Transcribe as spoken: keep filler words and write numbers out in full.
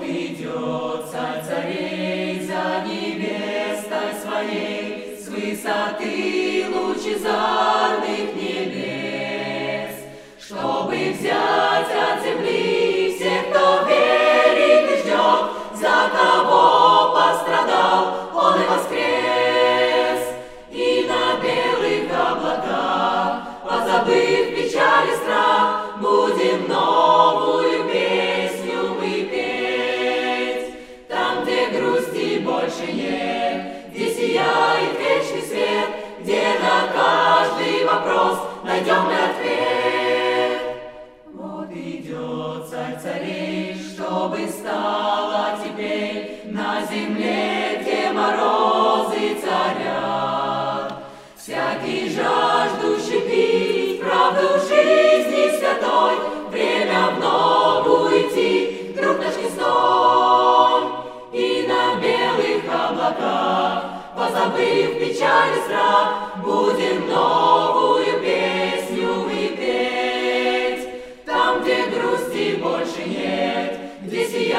идет царь царей за невестой своей, с высоты лучезарных небес, чтобы взять от земли всех, кто верит и ждет, за кого пострадал он и воскрес. И на белых облаках, позабыв печаль и страх, будем новую песню мы петь. Там, где грусти больше нет, где сияет вечный свет, где на каждый вопрос найдем мы ответ. Вот идет царь царей, чтобы стало теперь на земле, где морозы царят. Всякий жаждущий пить правду жизни святой, время в ногу идти, друг наш нестой. И на белых облаках, позабыв печаль и страх, будем новую песню мы петь. Там, где грусти больше нет, где сияет